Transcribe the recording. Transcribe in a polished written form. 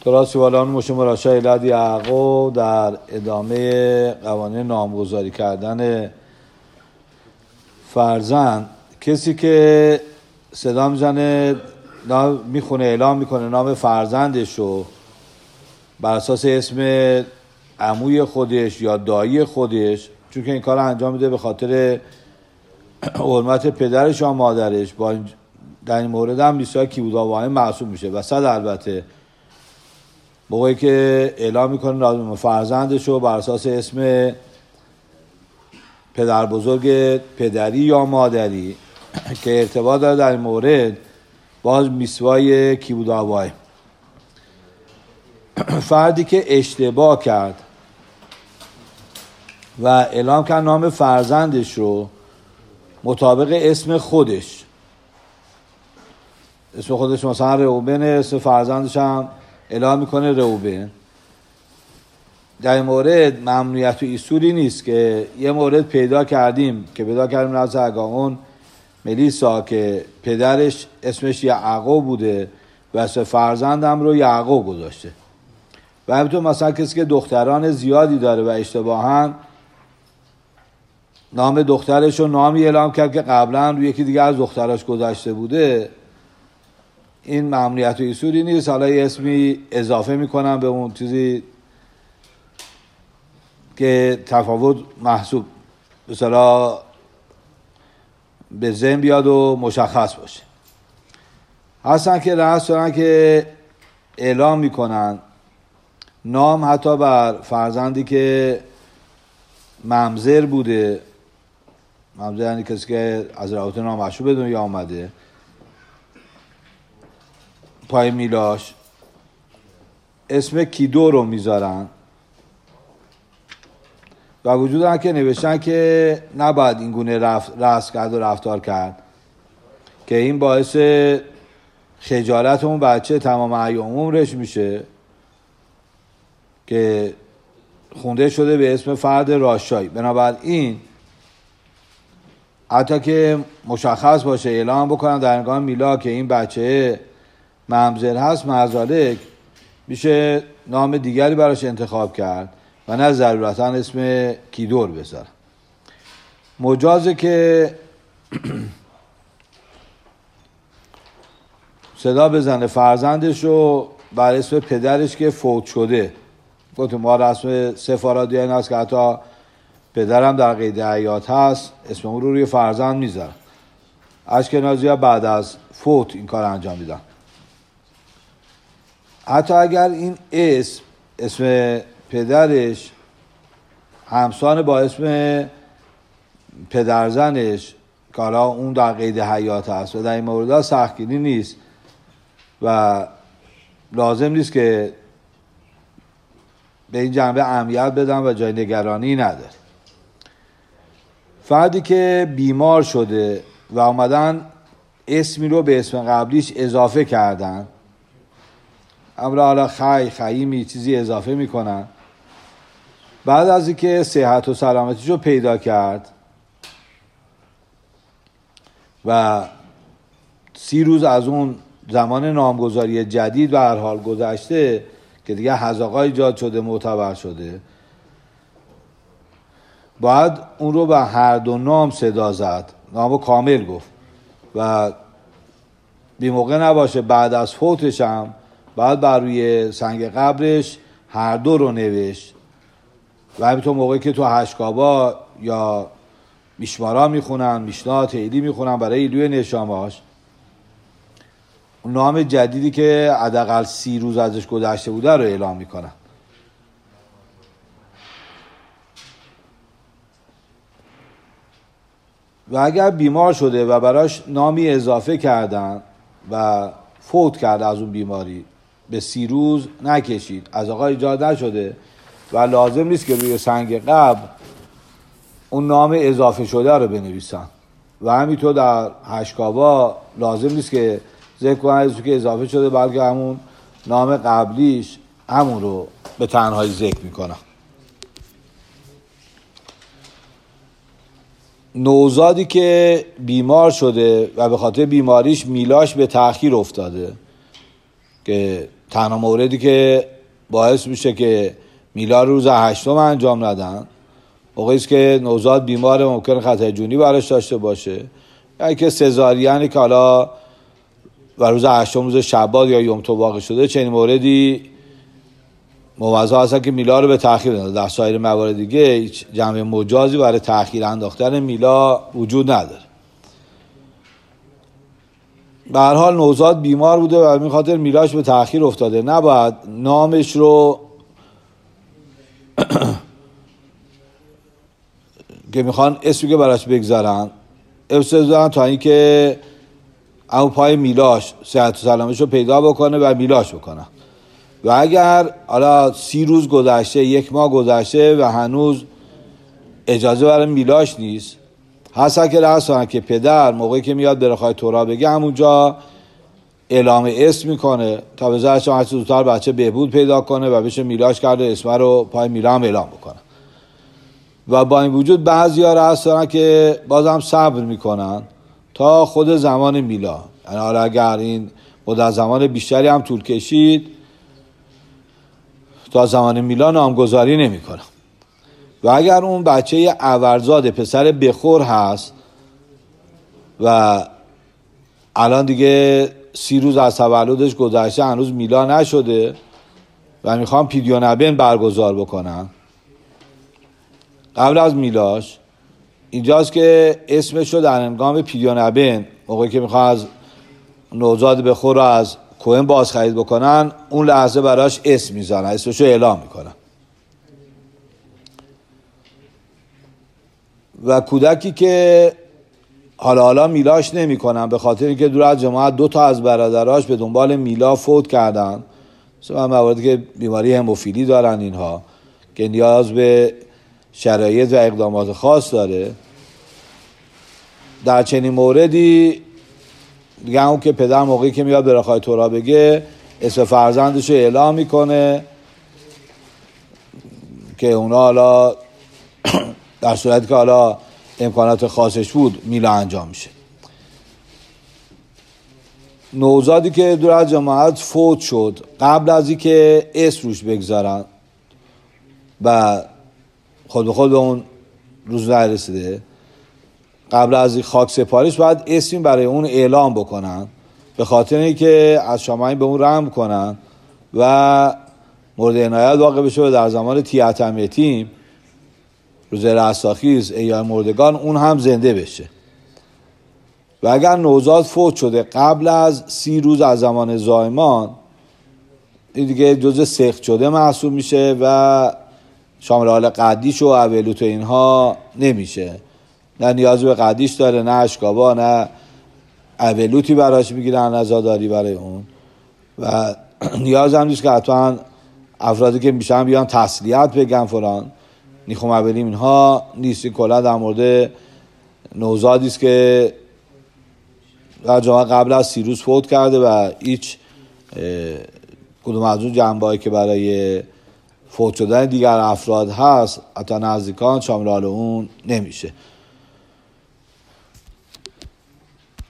دراستی والان مشه مراشا ایلاد یعقوب در ادامه قوانین نامگذاری کردن فرزند. کسی که صدا میزنه میخونه اعلام میکنه نام فرزندش رو بر اساس اسم عموی خودش یا دایی خودش، چون که این کار انجام میده به خاطر حرمت پدرش و مادرش، با در این مورد هم بیسای کیبوداواهی محسوب میشه. و صد البته موقعی که اعلام میکنه نام فرزندش رو بر اساس اسم پدر بزرگ پدری یا مادری که ارتباط داره در این مورد، باز میسوای کیبوداواهی. فردی که اشتباه کرد و اعلام کرد نام فرزندش رو مطابق اسم خودش، اسم خودش مثلا روبن، اسم فرزندش هم اعلام میکنه روبن، در این مورد ممنوعیت و ایسوری نیست که یه مورد پیدا کردیم نزد اگاهون ملیسا که پدرش اسمش یعقوب بوده و اسم فرزندم رو یعقوب گذاشته. و همینطور مثلا کسی که دختران زیادی داره و اشتباهاً نام دخترش رو نامی اعلام کرد که قبلا روی یکی دیگه از دختراش گذاشته بوده، این ممنوعیت و ایسوری نیست. حالا یه اسمی اضافه میکنم به اون چیزی که تفاوت محسوب مثلا به ذهن بیاد و مشخص باشه. هستن که رأس دارن که اعلام میکنن نام حتی بر فرزندی که ممزر بوده، ممزر یعنی کسی که از روابط نامشروع به دنیا آمده، پای میلاش اسم کیدو رو میذارن و وجود دارن که نوشتن که نباید این گونه رأس کرد و رفتار کرد که این باعث خجالت اون بچه تمام ایام عمرش میشه که خونده شده به اسم فرد راشای. بنابراین حتی که مشخص باشه اعلام بکنن در هنگام میلاد که این بچه ممزر هست، معذالک میشه نام دیگری براش انتخاب کرد و نه ضرورتا اسم کیدور بذارن. مجازه که صدا بزنه فرزندش رو بر اسم پدرش که فوت شده. گفتم ما رسم سفارادی این هست که حتی پدرم در قید حیات هست اسم اون رو روی فرزند میذارن. اشکنازی ها بعد از فوت این کار انجام میدن. حتی اگر این اسم پدرش همسان با اسم پدرزنش که حالا اون در قید حیات هست و در این مورد سختگیری نیست و لازم نیست که به این جنبه اهمیت بدن و جای نگرانی نداره. فردی که بیمار شده و اومدن اسمی رو به اسم قبلیش اضافه کردن، امرا حالا خیمی چیزی اضافه میکنن، بعد از اینکه صحت و سلامتیش رو پیدا کرد و 30 روز از اون زمان نامگذاری جدید به هر حال گذشته که دیگه حذاقا ایجاد شده، معتبر شده، باید اون رو به هر دو نام صدا زد، نامو کامل گفت و بی موقع نباشه. بعد از فوتش هم باید بر روی سنگ قبرش هر دو رو نوشت و همینطور موقعی که تو هشکابا یا میشمارا میخونن، میشنا تیلی میخونن برای ایلوی نشاماش، اون نام جدیدی که حداقل 30 روز ازش گذشته بوده رو اعلام میکنن. و اگر بیمار شده و براش نامی اضافه کردن و فوت کرده از اون بیماری، به 30 روز نکشید، از آقا ایجاد نشده و لازم نیست که روی سنگ قبر اون نام اضافه شده رو بنویسن و همینطور در هشکابا لازم نیست که ذکر کنن از که اضافه شده، بلکه همون نام قبلیش همون رو به تنهایی ذکر میکنن. نوزادی که بیمار شده و به خاطر بیماریش میلاش به تأخیر افتاده که تنها موردی که باعث میشه که میلاد روز 8 انجام ندن موقعی است که نوزاد بیمار، ممکن خطر جونی براش داشته باشه، یا که سزارین که حالا و روز 8 روز شباط یا یوم تو واقع شده. چنین موردی موضوع هستن که میلاد رو به تأخیر انداخته. در سایر موارد دیگه هیچ جنبه مجازی برای تأخیر انداختن میلاد وجود نداره. به هر حال نوزاد بیمار بوده و به خاطر میلادش به تأخیر افتاده. نباید نامش رو که میخوان اسمی که براش بگذارن بذارن تا اینکه اون پای میلاش صحت و سلامتش رو پیدا بکنه و میلاش بکنن. و اگر حالا 30 روز گذشته، 1 ماه گذشته و هنوز اجازه برای میلاش نیست، هست که رسانه که پدر موقعی که میاد برخواه تورا بگه همونجا اعلام اسم میکنه تا به زرش هر چه زودتر بچه بهبود پیدا کنه و بشه میلاش کرده اسم رو پای میلا هم اعلام بکنه. و با این وجود بعضی ها هستن که بازم صبر میکنن تا خود زمان میلا. یعنی حالا اگر این مدت زمان بیشتری هم طول کشید تا زمان میلا نامگذاری نمیکنه. و اگر اون بچه اورزاد پسر بخور هست و الان دیگه 30 روز از تولدش گذشته هنوز میلا نشده و میخوام پیدیونبن برگزار بکنن قبل از میلاش، اینجاست که اسمش رو در هنگام پیدیونبن موقعی که میخوان از نوزاد بخور رو از کوهن باز خرید بکنن اون لحظه براش اسم میزنن، اسمش رو اعلام میکنن. و کودکی که حالا میلاش نمی کنن به خاطر اینکه دور از جماعت 2 از برادراش به دنبال میلا فوت کردن، مثلا مواردی که بیماری هموفیلی دارن اینها که نیاز به شرایط و اقدامات خاص داره، در چنین موردی دیگه اون که پدر موقعی که میاد برخواه تورا بگه اسم فرزندش رو اعلام میکنه که اونا حالا در صورتی که حالا امکانات خاصش بود میلا انجام میشه. نوزادی که دور از جماعت فوت شد قبل از این که اسم روش بگذارن و خود به خود به اون روز نرسیده، قبل از این خاک سپاریش باید اسمی برای اون اعلام بکنن به خاطر اینکه از شامعین به اون رحم کنن و مورد عنایت واقع بشه و در زمان تیعتم یتیم روز رستاخیز ایام مردگان اون هم زنده بشه. و اگر نوزاد فوت شده قبل از 30 روز از زمان زایمان، این دیگه جزء سخت شده محسوب میشه و شامل حال قدیش و اولوت و اینها نمیشه. نه نیازی به قدیش داره، نه اشکابا، نه اولوتی براش میگیرن عزاداری برای اون و نیاز هم نیست که حتما افرادی که میشن بیان تسلیت بگن فلان نیخوم اولیم اینها نیستی. کلا در مورد نوزادی است که در جامعه قبل از 30 روز فوت کرده و هیچ کدوم از اون جنبه‌ای که برای فوت شدن دیگر افراد هست حتی نزدیکان شامل حال اون نمیشه.